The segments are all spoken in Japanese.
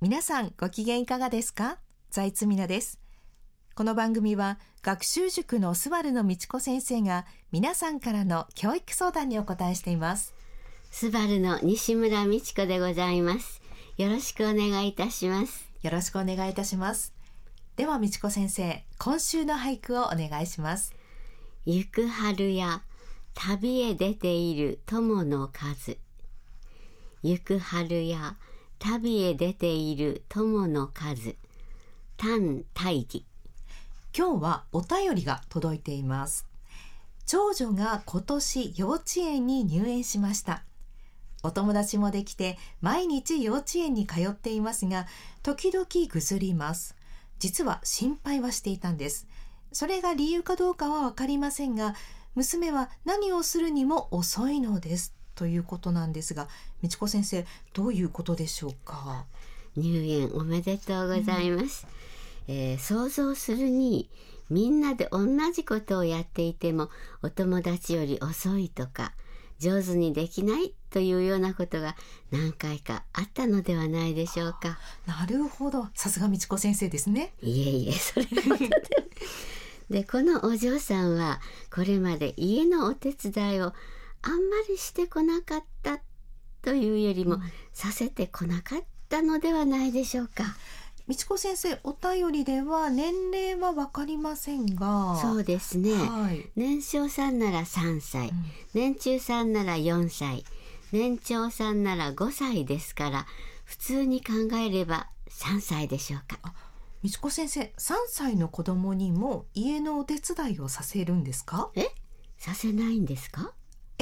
皆さんご機嫌いかがですか？財津美奈です。この番組は学習塾のスバルの道子先生が皆さんからの教育相談にお答えしています。 スバルの西村美智子でございます。よろしくお願いいたします。 よろしくお願いいたします。では道子先生、今週の俳句をお願いします。 行く春や旅へ出ている友の数。行く春や旅へ出ている友の数。単大義。 今日はお便りが届いています。長女が今年幼稚園に入園しました。お友達もできて毎日幼稚園に通っていますが、時々ぐずります。実は心配はしていたんです。それが理由かどうかはわかりませんが、娘は何をするにも遅いのですということなんですが、道子先生、どういうことでしょうか？ 入園おめでとうございます。想像するに、みんなで同じことをやっていてもお友達より遅いとか上手にできないというようなことが何回かあったのではないでしょうか。 なるほど、さすが道子先生ですね。 いえいえ、それはで、このお嬢さんはこれまで家のお手伝いをあんまりしてこなかったというよりも、させてこなかったのではないでしょうか。 道子先生、お便りでは年齢は分かりませんが。 そうですね、年少さんなら3歳、年中さんなら4歳、年長さんなら5歳ですから、普通に考えれば3歳でしょうか。 道子先生、3歳の子供にも家のお手伝いをさせるんですか？ させないんですか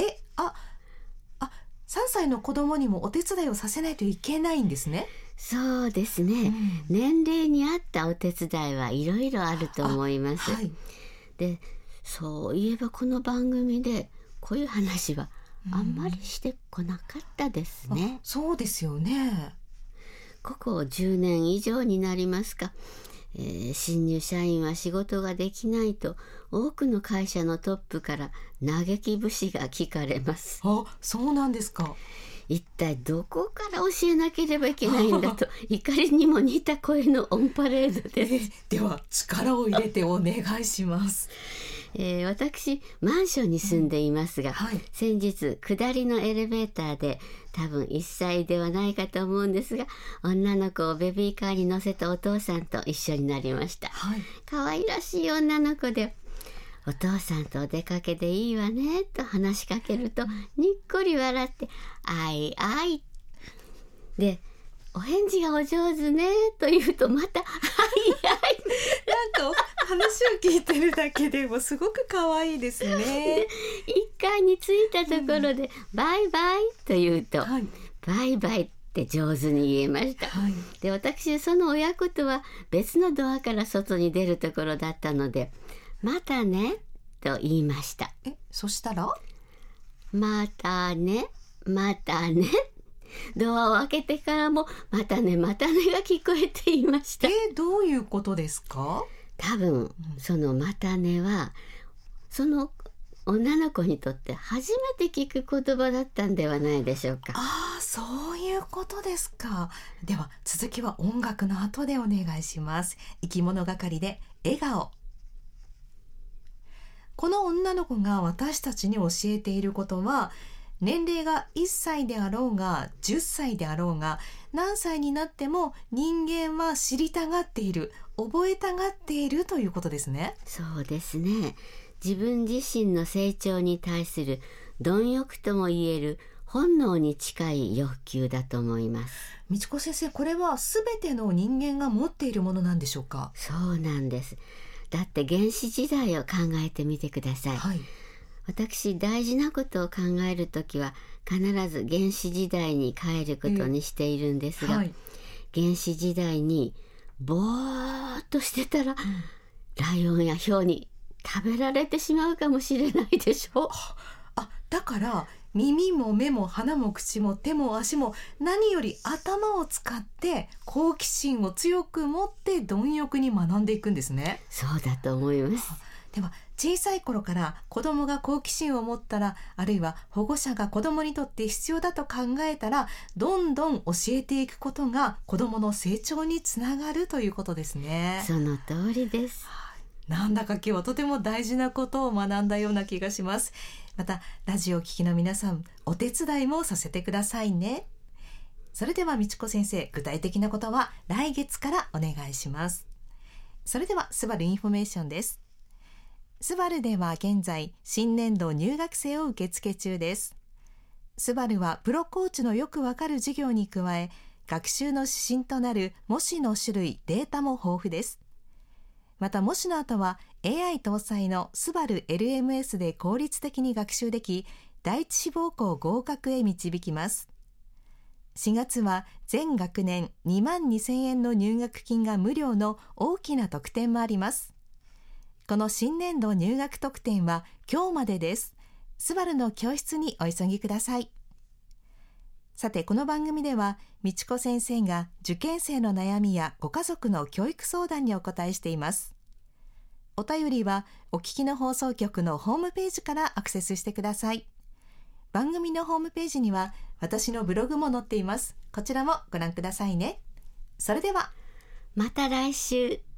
？3歳の子供にもお手伝いをさせないといけないんですね。 そうですね、年齢に合ったお手伝いはいろいろあると思います。で、そういえばこの番組でこういう話はあんまりしてこなかったですね。 そうですよね。 ここ10年以上になりますか。新入社員は仕事ができないと多くの会社のトップから嘆き節が聞かれます。 そうなんですか。 一体どこから教えなければいけないんだと怒りにも似た声のオンパレードです。 では力を入れてお願いします。 私マンションに住んでいますが、先日下りのエレベーターで多分1歳ではないかと思うんですが、女の子をベビーカーに乗せたお父さんと一緒になりました。可愛らしい女の子で、お父さんとお出かけでいいわねと話しかけると、にっこり笑ってあいあいで、お返事がお上手ねと言うとまたあいあいなんか話を聞いてるだけでもすごく可愛いですね。 で、1階に着いたところで、バイバイと言うと、バイバイって上手に言えました。で、私その親子とは別のドアから外に出るところだったので、またねと言いました。 そしたら、 またねまたね、ドアを開けてからもまたねまたねが聞こえていました。 どういうことですか？ 多分そのまたねはその女の子にとって初めて聞く言葉だったんではないでしょうか。 そういうことですか。では続きは音楽の後でお願いします。生き物係で笑顔。この女の子が私たちに教えていることは、年齢が1歳であろうが10歳であろうが何歳になっても人間は知りたがっている、覚えたがっているということですね。 そうですね。自分自身の成長に対する貪欲とも言える本能に近い欲求だと思います。 道子先生、これは全ての人間が持っているものなんでしょうか？ そうなんです。だって原始時代を考えてみてください。私、大事なことを考えるときは必ず原始時代に帰ることにしているんですが、原始時代にぼーっとしてたら、ライオンやヒョウに食べられてしまうかもしれないでしょう。 だから耳も目も鼻も口も手も足も何より頭を使って好奇心を強く持って貪欲に学んでいくんですね。 そうだと思います。 では小さい頃から子どもが好奇心を持ったら、あるいは保護者が子どもにとって必要だと考えたら、どんどん教えていくことが子どもの成長につながるということですね。 その通りです。 なんだか今日はとても大事なことを学んだような気がします。またラジオを聴きの皆さん、お手伝いもさせてくださいね。それでは美智子先生、具体的なことは来月からお願いします。それではスバルインフォメーションです。スバルでは現在新年度入学生を受付中です。スバルはプロコーチのよくわかる授業に加え、学習の指針となる模試の種類、データも豊富です。また模試の後は AI 搭載のスバル LMS で効率的に学習でき、第一志望校合格へ導きます。4月は全学年22,000円の入学金が無料の大きな特典もあります。この新年度入学特典は今日までです。スバルの教室にお急ぎください。さて、この番組では美智子先生が受験生の悩みやご家族の教育相談にお答えしています。お便りはお聞きの放送局のホームページからアクセスしてください。番組のホームページには私のブログも載っています。こちらもご覧くださいね。それではまた来週。